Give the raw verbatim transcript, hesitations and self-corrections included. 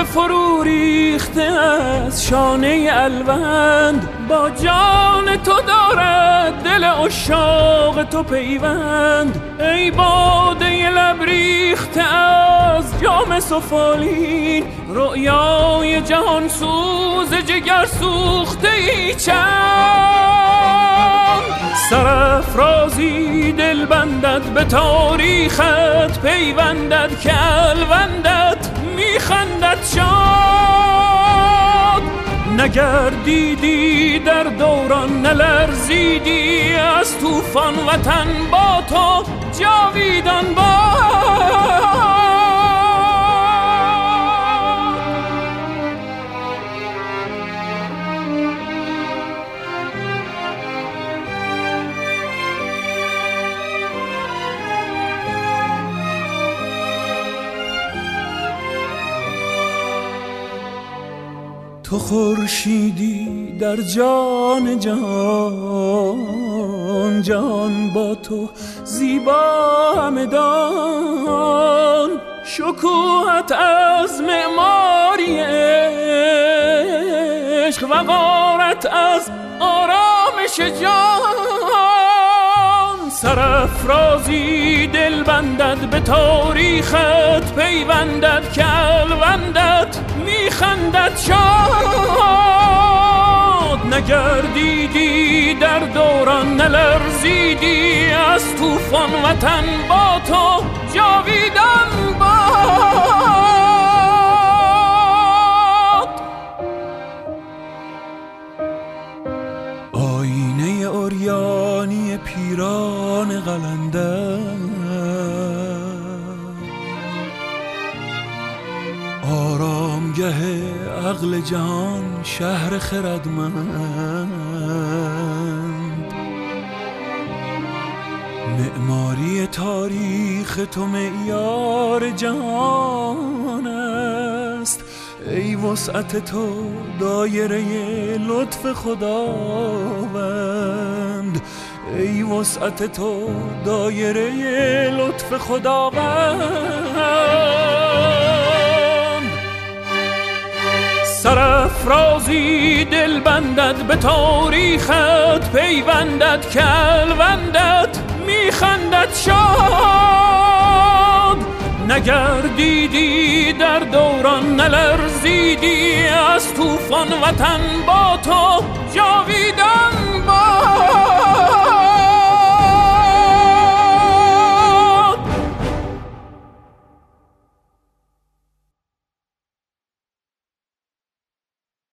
فرو ریخته از شانه الوند، با جان تو دارد دل عشاق تو پیوند. ای باده لب ریخته از جام سفالین، رؤیای جهان سوز جگر سوخته ای چند. سرافرازی دل بندد به تاریخت پیوندد که الوندت میخندد شاد. نگردیدی در دوران نلرزیدی از طوفان، وطن با تو جاویدان باد. تو خورشیدی در جان جان، جان با تو زیبا همدان. شکوهت از معماری عشق، وقارت از آرامش جان. سرافرازی دل بندد به تاریخت پیوندد که الوندت میخندد شاد. نگردیدی در دوران نلرزیدی از طوفان، وطن با تو جاویدان باد. آینه عریانی پیران قلندر، آرامگه عقل جهان شهر خردمند. معماری تاریخ تو معیار جهان است. ای وسعت تو دایره لطف خداوند، ای وسعت تو دایره لطف خداوند. سرافرازی دل بندد به تاریخت پیوندد که الوندت میخندد شاد. نگردیدی در دوران نلرزیدی از طوفان، وطن با تو جاویدان